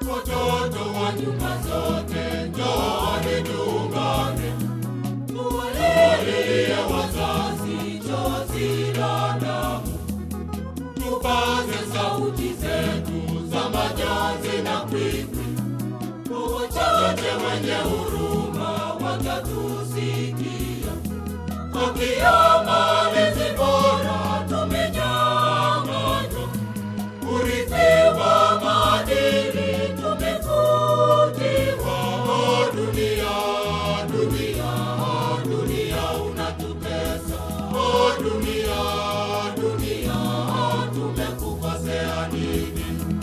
Watoto wa nyumba zote njooni tuungane, tuwalilie wazazi chozi la damu, tupaze sauti zetu za majonzi na kwikwi, wachache wenye huruma watatusikia. Haki ya malezi bora tumenyang'anywa, urithi wa maadili tumefutiwa. Oh dunia, dunia, dunia unatutesa. Oh dunia, dunia, tumekukosea nini?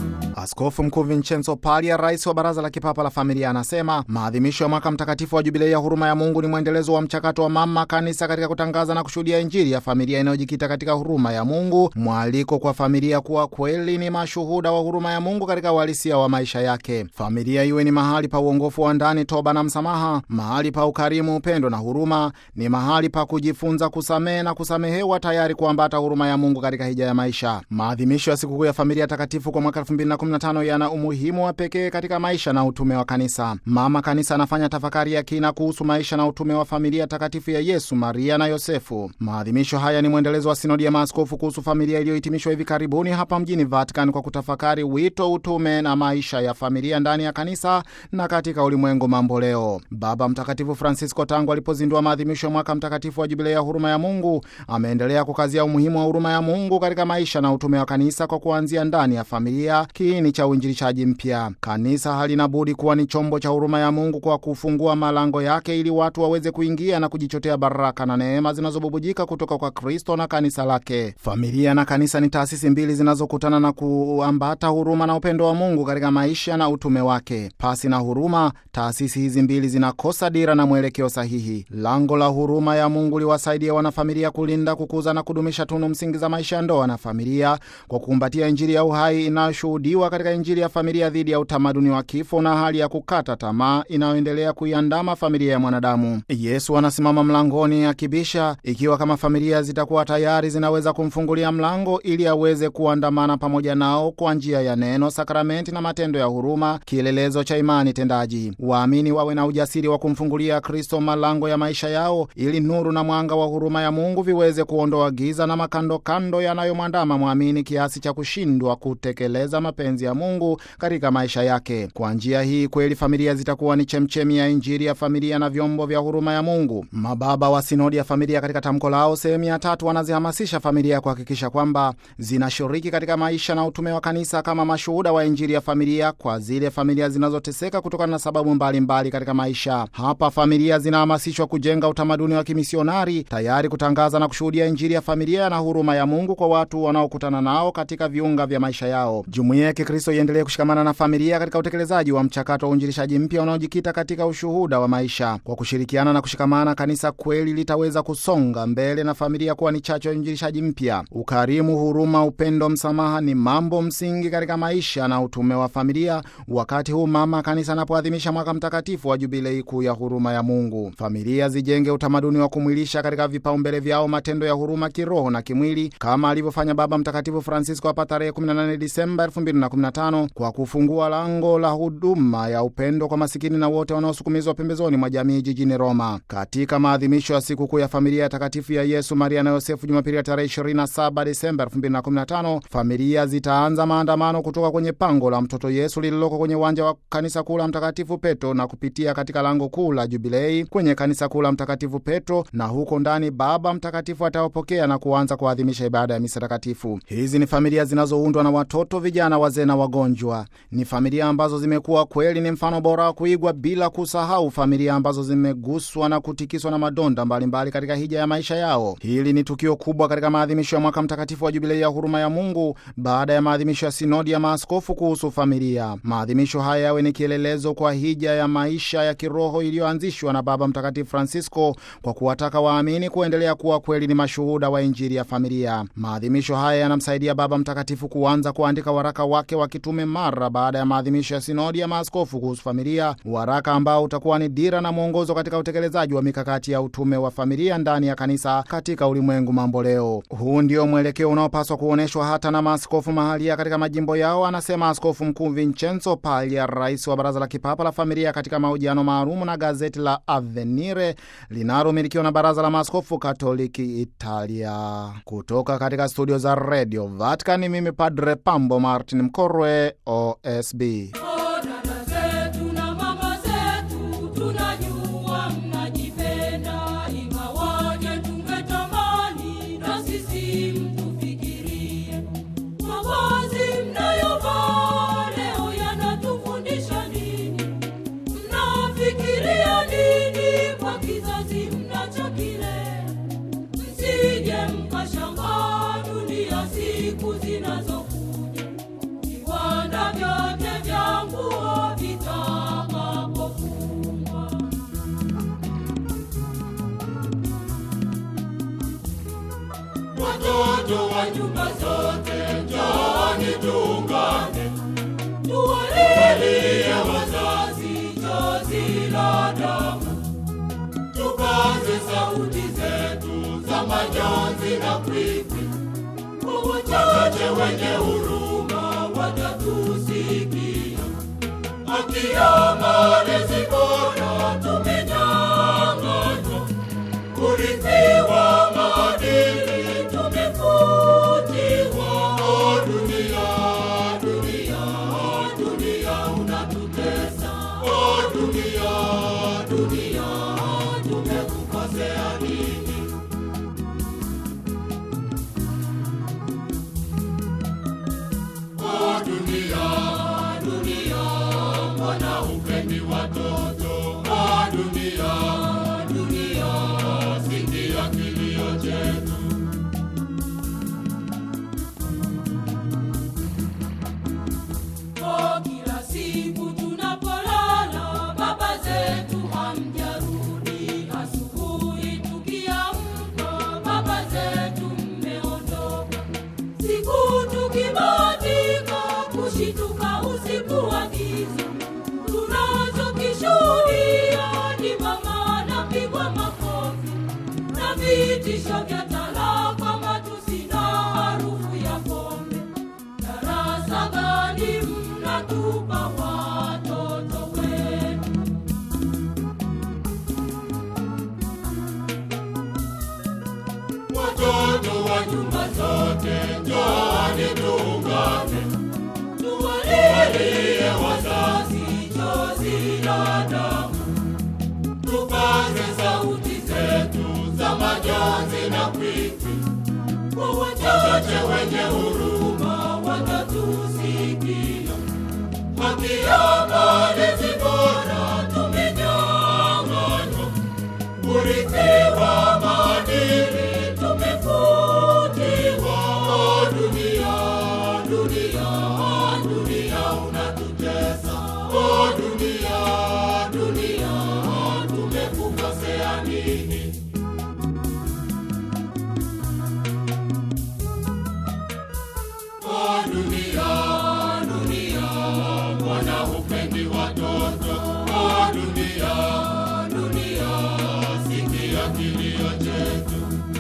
Askofu Mkuu Vincenzo Paglia, rais wa Baraza la Kipapa la Familia, anasema maadhimisho ya mwaka mtakatifu wa Jubilei ya huruma ya Mungu ni mwendelezo wa mchakato wa Mama Kanisa katika kutangaza na kushuhudia Injili ya familia inayojikita katika huruma ya Mungu, mwaliko kwa familia kuwa kweli ni mashuhuda wa huruma ya Mungu katika uhalisia wa maisha yake. Familia iwe ni mahali pa uongofu wa ndani, toba na msamaha, mahali pa ukarimu, upendo na huruma, ni mahali pa kujifunza kusamehe na kusamehewa, tayari kuambata huruma ya Mungu katika hija ya maisha. Maadhimisho ya sikukuu ya familia takatifu kwa mwaka 2015 yana umuhimu wa pekee katika maisha na utume wa kanisa. Mama Kanisa anafanya tafakari ya kina kuhusu maisha na utume wa familia takatifu ya Yesu, Maria na Yosefu. Maadhimisho haya ni mwendelezo wa sinodi ya maaskofu kuhusu familia iliyohitimishwa hivi karibuni hapa mjini Vatican, kwa kutafakari wito, utume na maisha ya familia ndani ya kanisa na katika ulimwengu mambo leo. Baba Mtakatifu Francisco, tangu alipozindua maadhimisho ya mwaka mtakatifu wa Jubilei ya huruma ya Mungu, ameendelea kukazia umuhimu wa huruma ya Mungu katika maisha na utume wa kanisa, kwa kuanzia ndani ya familia, kiini cha uinjilishaji mpya. Kanisa halina budi kuwa ni chombo cha huruma ya Mungu kwa kufungua malango yake ili watu waweze kuingia na kujichotea baraka na neema zinazobubujika kutoka kwa Kristo na kanisa lake. Familia na kanisa ni taasisi mbili zinazokutana na kuambata huruma na upendo wa Mungu katika maisha na utume wake. Pasi na huruma, taasisi hizi mbili zinakosa dira na mwelekeo sahihi. Lango la huruma ya Mungu liwasaidia wanafamilia kulinda, kukuza na kudumisha tunu msingi za maisha ya ndoa na familia, kwa kukumbatia Injili ya uhai inayoshuhudiwa katika Injili ya familia dhidi ya utamaduni wa kifo na hali ya kukata tamaa inayoendelea kuiandama familia ya mwanadamu. Yesu anasimama mlangoni akibisha, ikiwa kama familia zitakuwa tayari zinaweza kumfungulia mlango ili aweze kuandamana pamoja nao kwa njia ya neno, sakramenti na matendo ya huruma, kielelezo cha imani tendaji. Waamini wawe na ujasiri wa kumfungulia Kristo malango ya maisha yao, ili nuru na mwanga wa huruma ya Mungu viweze kuondoa giza na makandokando yanayomwandama mwamini kiasi cha kushindwa kutekeleza mapenzi ya Mungu katika maisha yake. Kwa njia hii kweli familia zitakuwa ni chemchemi ya Injili ya familia na vyombo vya huruma ya Mungu. Mababa wa sinodi ya familia katika tamko lao sehemu ya 3 wanazihamasisha familia kuhakikisha kwamba zinashiriki katika maisha na utume wa kanisa kama mashuhuda wa Injili ya familia kwa zile familia zinazoteseka kutokana na sababu mbalimbali katika maisha. Hapa familia zinahamasishwa kujenga utamaduni wa kimisionari, tayari kutangaza na kushuhudia Injili ya familia na huruma ya Mungu kwa watu wanaokutana nao katika viunga vya maisha yao. Jumuiya ya Kikristo iendelee kushikamana na familia katika utekelezaji wa mchakato wa uinjilishaji mpya unaojikita katika ushuhuda wa maisha. Kwa kushirikiana na kushikamana, kanisa kweli litaweza kusonga mbele na familia kuwa ni chachu ya uinjilishaji mpya. Ukarimu, huruma, upendo, msamaha ni mambo msingi katika maisha na utume wa familia, wakati huu Mama Kanisa anapoadhimisha mwaka mtakatifu wa Jubilei kuu ya huruma ya Mungu. Familia zijenge utamaduni wa kumwilisha katika vipaumbele vyao matendo ya huruma kiroho na kimwili, kama alivyofanya Baba Mtakatifu Francisco hapa tarehe 18 Disemba 2015 kwa kufungua lango la huduma ya upendo kwa masikini na wote wanaosukumizwa pembezoni mwa jamii jijini Roma. Katika maadhimisho ya sikukuu ya familia takatifu ya Yesu, Maria na Yosefu Jumapili ya tarehe 27 Disemba 2015, familia zitaanza maandamano kutoka kwenye pango la mtoto Yesu lililoko kwenye uwanja wa kanisa kuu la Mtakatifu Petro na kupitia katika lango kuu la Jubilei kwenye kanisa kuu la Mtakatifu Petro, na huko ndani Baba Mtakatifu atawapokea na kuanza kuadhimisha ibada ya misa takatifu. Hizi ni familia zinazoundwa na watoto, vijana, wazee na wagonjwa. Ni familia ambazo zimekuwa kweli ni mfano bora wa kuigwa, bila kusahau familia ambazo zimeguswa na kutikiswa na madonda mbalimbali katika hija ya maisha yao. Hili ni tukio kubwa katika maadhimisho ya mwaka mtakatifu wa Jubilei ya huruma ya Mungu baada ya maadhimisho ya sinodi ya maaskofu kuhusu familia. Maadhimisho haya yawe ni kielelezo kwa hija ya maisha ya kiroho iliyoanzishwa na Baba Mtakatifu Francisco, kwa kuwataka waamini kuendelea kuwa kweli ni mashuhuda wa Injili ya familia. Maadhimisho haya yanamsaidia Baba Mtakatifu kuanza kuandika waraka wake wa kitume mara baada ya maadhimisho ya sinodi ya maaskofu kuhusu familia, waraka ambao utakuwa ni dira na mwongozo katika utekelezaji wa mikakati ya utume wa familia ndani ya kanisa katika ulimwengu mambo leo. Huu ndio mwelekeo unaopaswa kuoneshwa hata na maaskofu mahalia katika majimbo yao, anasema Askofu Mkuu Vincenzo Paglia, rais wa Baraza la Kipapa la Familia, katika mahojiano maalum na gazeti la Avvenire linalomilikiwa na Baraza la Maaskofu Katoliki Italia. Kutoka katika studio za Radio Vatican, mimi Padre Pambo Martin Mkorwe, OSB. Watoto wa nyumba zote, njooni tuungane, tuwalie wazazi chozi la damu, tupaze sauti zetu za majonzi na kwikwi, kwa wachache wenye huruma watatusikia. Haki ya malezi bora tumenyang'anywa, kurithiwa maadili tumefutiwa. Oh dunia, dunia, dunia unatutesa. Oh dunia, dunia, tumekukosea nini? Oh dunia, dunia, mbona hupendi watoto? Oh dunia, dunia, sikia kilio chetu. Kila siku tunapolala, baba zetu hamjarudi. Asubuhi tukiamka, baba zetu mmeondoka. Siku tukibahatika kushituka usiku wa giza, tunachokishuhudia ni mama anapigwa makofi na vitisho vya talaka, matusi na harufu ya pombe. Darasa gani mnatupa watoto wetu? Watoto wa nyumba zote, njooni tuungane, tuwalie wazazi chozi la damu, tupaze sauti zetu za majonzi na kwikwi, kwa wachache wenye huruma watatusikia. Haki ya malezi bora tumenyang'anywa, kurithiwa maadili tumefutiwa. Oh dunia, dunia, dunia unatutesa. Oh dunia, dunia, tumekukosea nini? Oh dunia, dunia, mbona hupendi watoto? Oh dunia, dunia, sikia kilio chetu.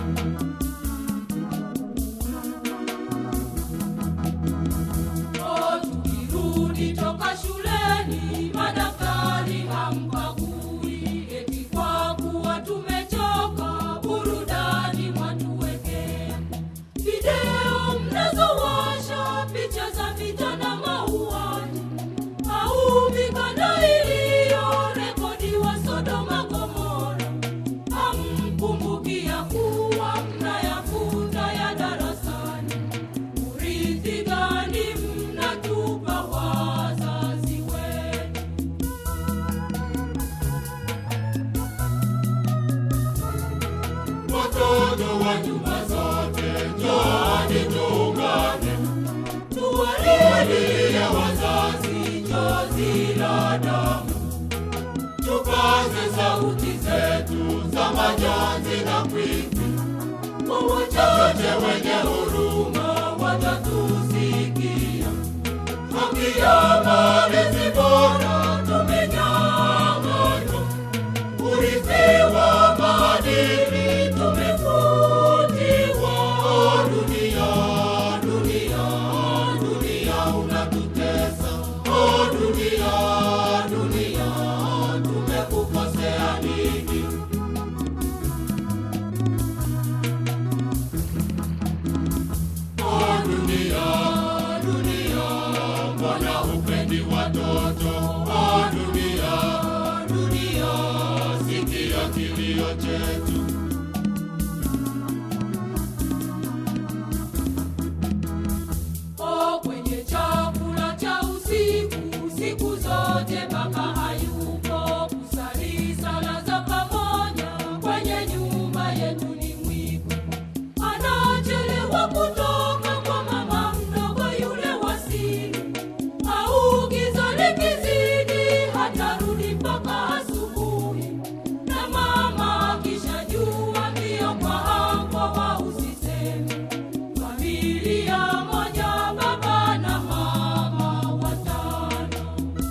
Oh tukirudi toka shuleni, madaftari hamkagui, eti kwa kuwa tumechoka burudani mwatuwekea. Video mnazowasha, picha za vita na mauaji, au mikanda iliyorekodiwa Sodoma Gomora. Hamkumbuki ya kuwa mnayafuta ya darasani. Urithi gani mnatupa wazazi wetu? Watoto wa nyumba zote, njooni tuungane, tuwalie wazazi chozi la damu, tupaze sauti zetu za majonzi na kwikwi, kwa wachache wenye huruma watatusikia. ya malezi bora tumenyang'anywa, urithi wa maadili tumefutiwa. Dunia, dunia, dunia unatutesa. Dunia, dunia, tumekukosea nini? Dunia, dunia, mbona hupendi watoto? Dunia, dunia, sikia kilio chetu. Kwenye chakula cha usiku, siku zote baba hayupo. Kusali sala za pamoja kwenye nyumba yetu ni mwiko. Anachelewa kutoka kwa mama mdogo yule wasili, au giza likizidi hatarudi mpaka asubuhi. Na mama akishajua mbio kwa hapo wa usiseme. Familia moja, baba na mama watano.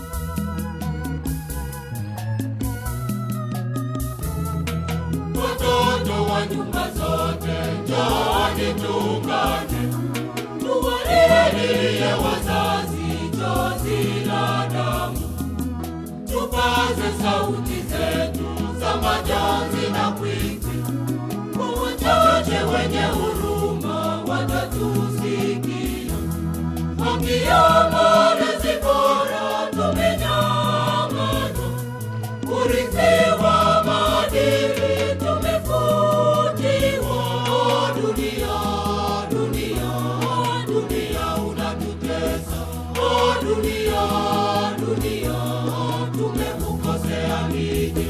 Watoto wa nyumba zote, njooni tuungane, tuwalilie wazazi chozi la damu. Tupaze sauti zetu za majonzi na kwikwi, kwa wachache wenye huruma watatusikia. Haki ya malezi bora tumenyang'anywa, urithi wa maadili tumefutiwa. Dunia, dunia, dunia unatutesa. Dunia, dunia, tumekukosea nini?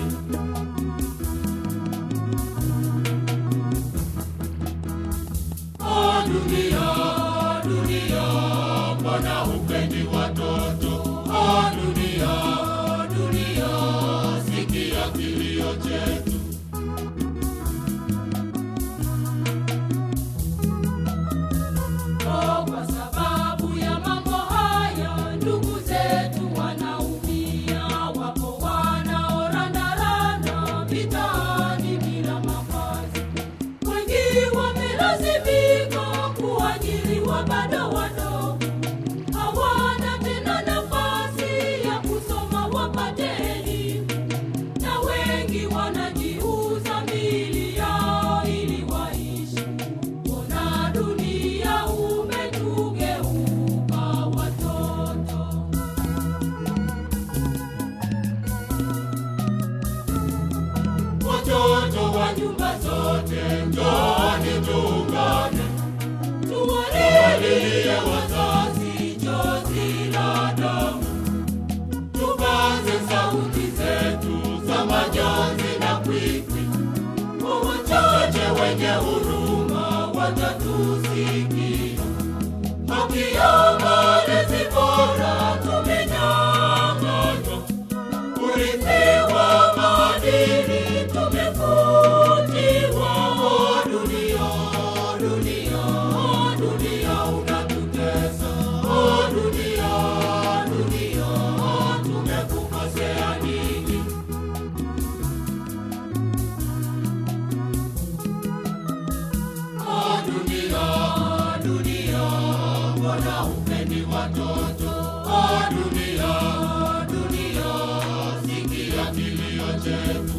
Dunia, dunia, mbona hupendi watoto? Dunia, dunia, sikia kilio chetu. Kwa sababu ya mambo haya ndugu zetu wanaumia. Wapo wanaorandaranda mitaani bila makazi. Wengi wamelazimika kuajiriwa bado wadogo. Hawana tena nafasi ya kusoma wapate elimu. Na wengi wanajiuza miili yao ili waishi. Ona dunia umetugeuka watoto. Watoto wa nyumba zote, njooni tuungane, tuwalilie wazazi chozi la damu. Tupaze sauti zetu za majonzi na kwikwi, kwa wachache wenye huruma watatusikia. Haki ya malezi bora tumenyang'anywa, urithi wa maadili tumefutiwa. Dunia, dunia, dunia unatutesa. Dunia, dunia, tumekukosea nini? Dunia, dunia, mbona hupendi watoto? Dunia, dunia, sikia kilio chetu.